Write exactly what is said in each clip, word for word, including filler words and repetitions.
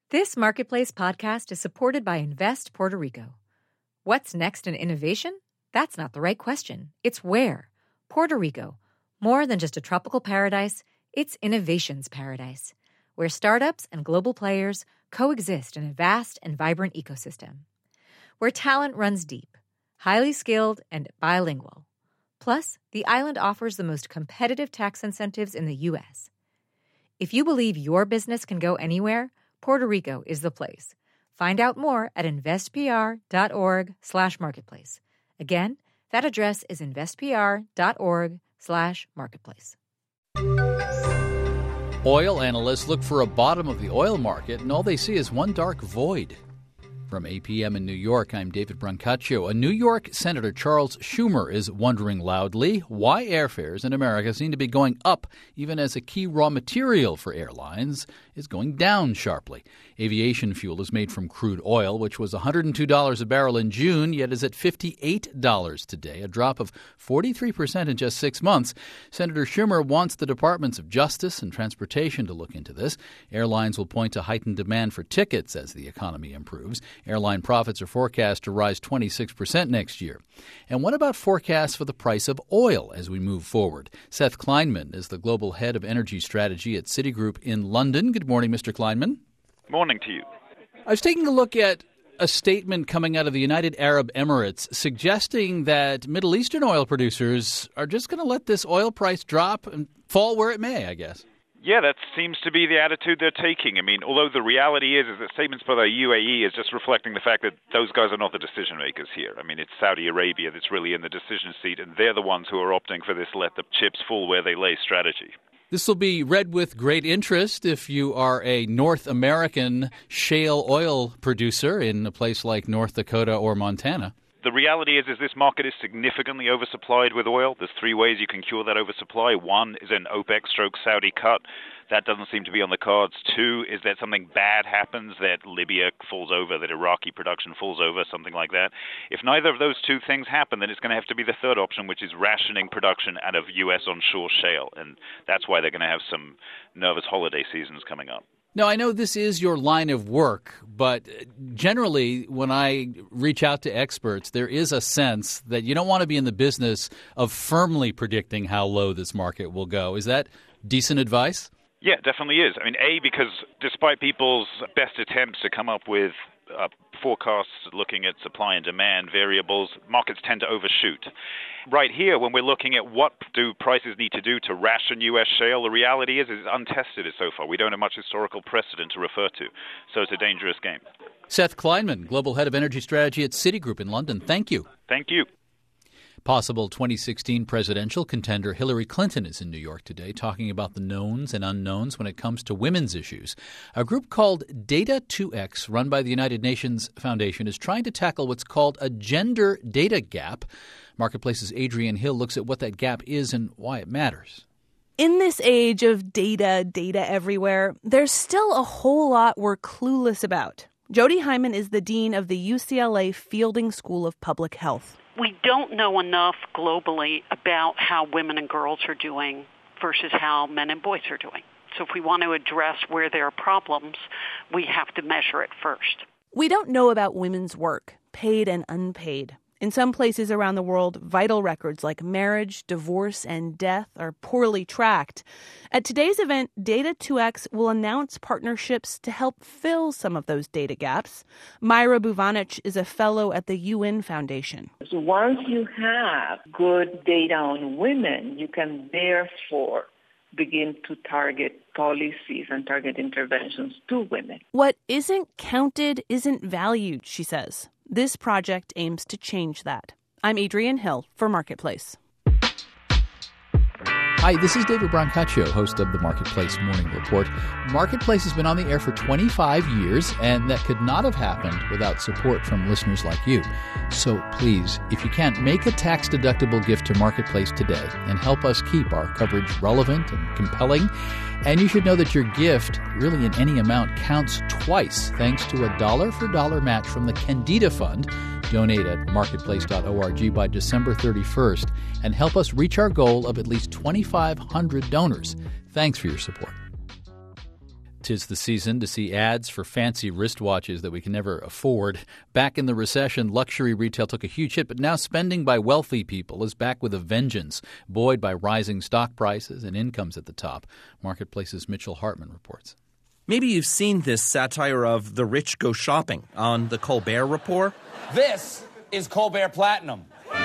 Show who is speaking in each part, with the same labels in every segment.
Speaker 1: This Marketplace podcast is supported by Invest Puerto Rico. What's next in innovation? That's not the right question. It's where. Puerto Rico. More than just a tropical paradise, it's innovation's paradise, where startups and global players coexist in a vast and vibrant ecosystem. Where talent runs deep, highly skilled, and bilingual. Plus, the island offers the most competitive tax incentives in the U S. If you believe your business can go anywhere, Puerto Rico is the place. Find out more at investpr.org slash marketplace. Again, that address is investpr.org slash marketplace.
Speaker 2: Oil analysts look for a bottom of the oil market, and all they see is one dark void. From A P M in New York, I'm David Brancaccio. A New York Senator Charles Schumer is wondering loudly why airfares in America seem to be going up, even as a key raw material for airlines is going down sharply. Aviation fuel is made from crude oil, which was one hundred two dollars a barrel in June, yet is at fifty-eight dollars today, a drop of forty-three percent in just six months. Senator Schumer wants the Departments of Justice and Transportation to look into this. Airlines will point to heightened demand for tickets as the economy improves. Airline profits are forecast to rise twenty-six percent next year. And what about forecasts for the price of oil as we move forward? Seth Kleinman is the global head of energy strategy at Citigroup in London. Good morning, Mister Kleinman.
Speaker 3: Morning to you.
Speaker 2: I was taking a look at a statement coming out of the United Arab Emirates suggesting that Middle Eastern oil producers are just going to let this oil price drop and fall where it may, I guess.
Speaker 3: Yeah, that seems to be the attitude they're taking. I mean, although the reality is, is that statements by the U A E is just reflecting the fact that those guys are not the decision makers here. I mean, it's Saudi Arabia that's really in the decision seat, and they're the ones who are opting for this let the chips fall where they lay strategy.
Speaker 2: This will be read with great interest if you are a North American shale oil producer in a place like North Dakota or Montana.
Speaker 3: The reality is, is this market is significantly oversupplied with oil. There's three ways you can cure that oversupply. One is an OPEC stroke Saudi cut. That doesn't seem to be on the cards. Two is that something bad happens, that Libya falls over, that Iraqi production falls over, something like that. If neither of those two things happen, then it's going to have to be the third option, which is rationing production out of U S onshore shale. And that's why they're going to have some nervous holiday seasons coming up.
Speaker 2: Now, I know this is your line of work, but generally when I reach out to experts, there is a sense that you don't want to be in the business of firmly predicting how low this market will go. Is that decent advice?
Speaker 3: Yeah, it definitely is. I mean, A, because despite people's best attempts to come up with uh, forecasts looking at supply and demand variables, markets tend to overshoot. Right here, when we're looking at what do prices need to do to ration U S shale, the reality is it's untested so far. We don't have much historical precedent to refer to, so it's a dangerous game.
Speaker 2: Seth Kleinman, Global Head of Energy Strategy at Citigroup in London. Thank you.
Speaker 3: Thank you.
Speaker 2: Possible twenty sixteen presidential contender Hillary Clinton is in New York today talking about the knowns and unknowns when it comes to women's issues. A group called Data two X, run by the United Nations Foundation, is trying to tackle what's called a gender data gap. Marketplace's Adrienne Hill looks at what that gap is and why it matters.
Speaker 4: In this age of data, data everywhere, there's still a whole lot we're clueless about. Jody Hyman is the dean of the U C L A Fielding School of Public Health.
Speaker 5: We don't know enough globally about how women and girls are doing versus how men and boys are doing. So if we want to address where there are problems, we have to measure it first.
Speaker 4: We don't know about women's work, paid and unpaid. In some places around the world, vital records like marriage, divorce, and death are poorly tracked. At today's event, Data two X will announce partnerships to help fill some of those data gaps. Myra Buvanic is a fellow at the U N Foundation.
Speaker 6: So once you have good data on women, you can therefore begin to target policies and target interventions to women.
Speaker 4: What isn't counted isn't valued, she says. This project aims to change that. I'm Adrienne Hill for Marketplace.
Speaker 2: Hi, this is David Brancaccio, host of the Marketplace Morning Report. Marketplace has been on the air for twenty-five years, and that could not have happened without support from listeners like you. So please, if you can, make a tax-deductible gift to Marketplace today and help us keep our coverage relevant and compelling. And you should know that your gift, really in any amount, counts twice thanks to a dollar-for-dollar match from the Candida Fund. Donate at marketplace dot org by December thirty-first and help us reach our goal of at least twenty-five hundred donors. Thanks for your support. 'Tis the season to see ads for fancy wristwatches that we can never afford. Back in the recession, luxury retail took a huge hit, but now spending by wealthy people is back with a vengeance, buoyed by rising stock prices and incomes at the top. Marketplace's Mitchell Hartman reports.
Speaker 7: Maybe you've seen this satire of the rich go shopping on the Colbert Report.
Speaker 8: This is Colbert Platinum.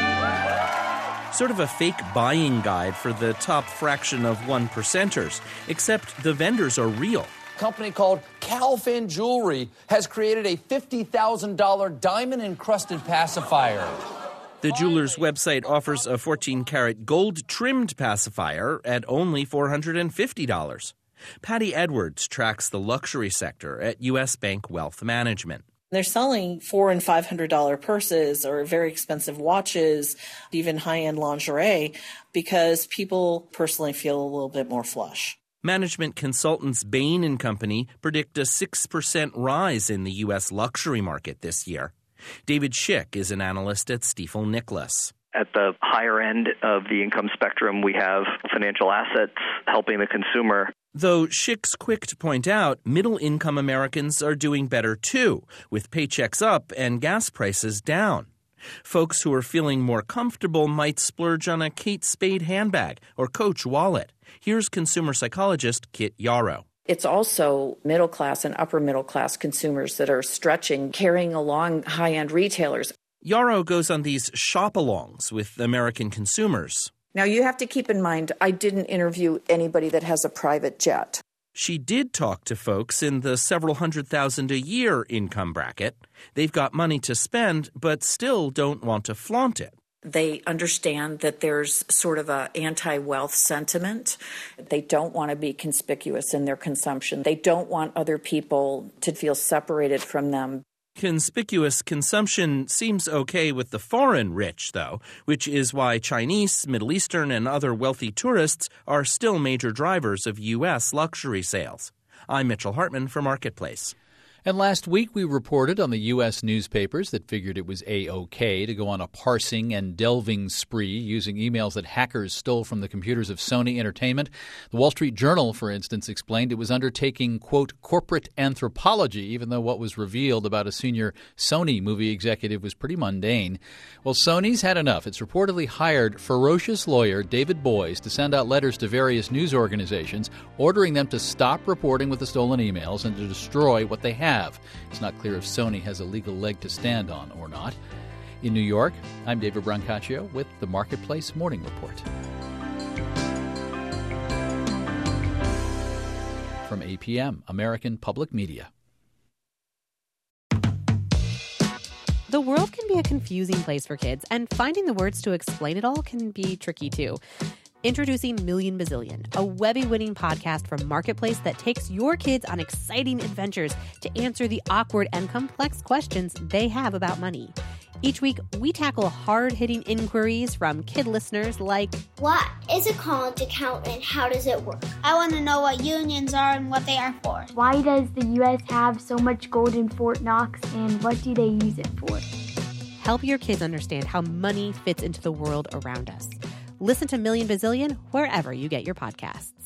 Speaker 7: Sort of a fake buying guide for the top fraction of one percenters, except the vendors are real.
Speaker 8: A company called Calvin Jewelry has created a fifty thousand dollars diamond-encrusted pacifier.
Speaker 7: The jeweler's website offers a fourteen-karat gold-trimmed pacifier at only four hundred fifty dollars. Patty Edwards tracks the luxury sector at U S Bank Wealth Management.
Speaker 9: They're selling four and five hundred dollar purses or very expensive watches, even high-end lingerie, because people personally feel a little bit more flush.
Speaker 7: Management consultants Bain and Company predict a six percent rise in the U S luxury market this year. David Schick is an analyst at Stifel Nicolaus.
Speaker 10: At the higher end of the income spectrum, we have financial assets helping the consumer.
Speaker 7: Though Schick's quick to point out, middle-income Americans are doing better too, with paychecks up and gas prices down. Folks who are feeling more comfortable might splurge on a Kate Spade handbag or Coach wallet. Here's consumer psychologist Kit Yarrow.
Speaker 11: It's also middle-class and upper-middle-class consumers that are stretching, carrying along high-end retailers.
Speaker 7: Yarrow goes on these shop-alongs with American consumers.
Speaker 11: Now, you have to keep in mind, I didn't interview anybody that has a private jet.
Speaker 7: She did talk to folks in the several hundred thousand a year income bracket. They've got money to spend, but still don't want to flaunt it.
Speaker 11: They understand that there's sort of a anti-wealth sentiment. They don't want to be conspicuous in their consumption. They don't want other people to feel separated from them.
Speaker 7: Conspicuous consumption seems okay with the foreign rich, though, which is why Chinese, Middle Eastern, and other wealthy tourists are still major drivers of U S luxury sales. I'm Mitchell Hartman for Marketplace.
Speaker 2: And last week we reported on the U S newspapers that figured it was A-OK to go on a parsing and delving spree using emails that hackers stole from the computers of Sony Entertainment. The Wall Street Journal, for instance, explained it was undertaking, quote, corporate anthropology, even though what was revealed about a senior Sony movie executive was pretty mundane. Well, Sony's had enough. It's reportedly hired ferocious lawyer David Boies to send out letters to various news organizations ordering them to stop reporting with the stolen emails and to destroy what they have. It's not clear if Sony has a legal leg to stand on or not. In New York, I'm David Brancaccio with the Marketplace Morning Report. From A P M, American Public Media.
Speaker 12: The world can be a confusing place for kids, and finding the words to explain it all can be tricky too. Introducing Million Bazillion, a Webby-winning podcast from Marketplace that takes your kids on exciting adventures to answer the awkward and complex questions they have about money. Each week, we tackle hard-hitting inquiries from kid listeners like,
Speaker 13: what is a college account and how does it work? I want to know what unions are and what they are for.
Speaker 14: Why does the U S have so much gold in Fort Knox and what do they use it for?
Speaker 12: Help your kids understand how money fits into the world around us. Listen to Million Bazillion wherever you get your podcasts.